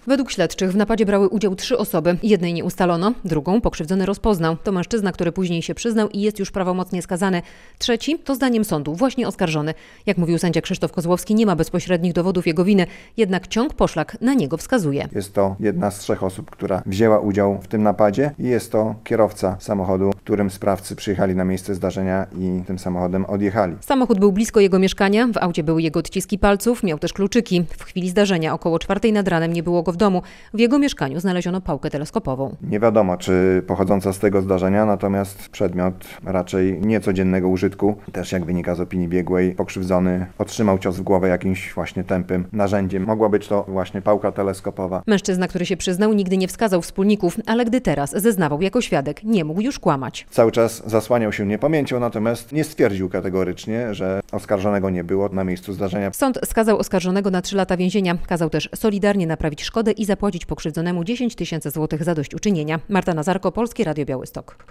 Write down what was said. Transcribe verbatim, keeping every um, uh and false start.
Według śledczych w napadzie brały udział trzy osoby. Jednej nie ustalono, drugą pokrzywdzony rozpoznał. To mężczyzna, który później się przyznał i jest już prawomocnie skazany. Trzeci to zdaniem sądu właśnie oskarżony. Jak mówił sędzia Krzysztof Kozłowski, nie ma bezpośrednich dowodów jego winy, jednak ciąg poszlak na niego wskazuje. Jest to jedna z trzech osób, która wzięła udział w tym napadzie i jest to kierowca samochodu, którym sprawcy przyjechali na miejsce zdarzenia i tym samochodem odjechali. Samochód był blisko jego mieszkania, w aucie były jego odciski palców, miał też kluczyki. W chwili zdarzenia około czwartej nad ranem nie było go w domu. W jego mieszkaniu znaleziono pałkę teleskopową. Nie wiadomo, czy pochodząca z tego zdarzenia, natomiast przedmiot raczej niecodziennego użytku. Też jak wynika z opinii biegłej, pokrzywdzony otrzymał cios w głowę jakimś właśnie tępym narzędziem. Mogła być to właśnie pałka teleskopowa. Mężczyzna, który się przyznał, nigdy nie wskazał wspólników, ale gdy teraz zeznawał jako świadek, nie mógł już kłamać. Cały czas zasłaniał się niepamięcią, natomiast nie stwierdził kategorycznie, że oskarżonego nie było na miejscu zdarzenia. Sąd skazał oskarżonego na trzy lata więzienia. Kazał też solidarnie naprawić szkodę i zapłacić pokrzywdzonemu dziesięć tysięcy złotych zadośćuczynienia. Marta Nazarko, Polskie Radio Białystok.